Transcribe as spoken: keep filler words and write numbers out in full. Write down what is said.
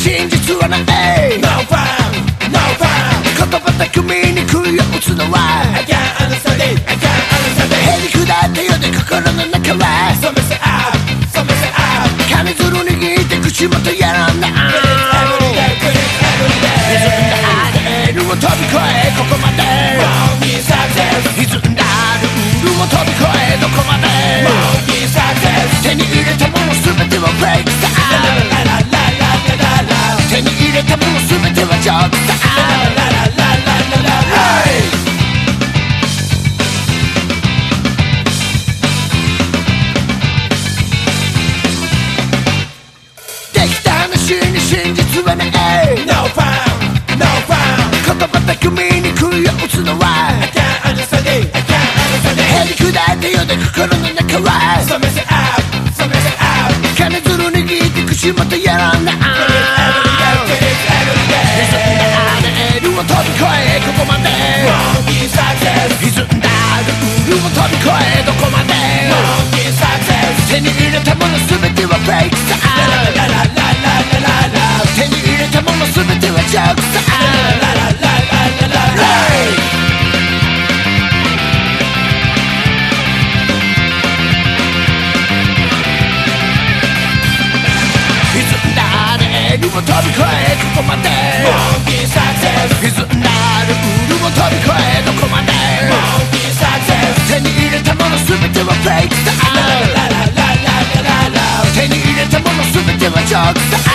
真実はない No fun, no fun 言葉巧みに杭を打つのは I can't understand it, I can't understand it へりくだってようで心の中は So mess it up, so mess it up 金づる握って口元やらんな Quit it every day, quit it every day 歪んだレールを飛び越えここまで Won't be success 歪んだルールを飛び越えどこまで Won't be success 手に入れたもの全てはフェイクさ La la la la la la la la 手に入れたもの全てはジョークさ La la la la la la la できた話に真実はない No fun, no fun 言葉巧みに杭を打つのは I can't understand it, I can't understand it へりくだってようで心の中は So mess it up, so mess it up 金づる握って口元やらんな Quit it every day, quit it every day レールを飛び越えここまで Won't be success 歪んだルールを飛び越えどこまで Won't be success 手に入れたもの全てはフェイクさ La la la la la la la 手に入れたもの全てはジョークさ La la la la la la 歪んだレールを飛び越えここまで Won't be success 歪んだルールを飛び越えどこまで Won't be success 手に入れたもの全てはフェイクさ La la la la la la la 手に入れたもの全てはジョークさ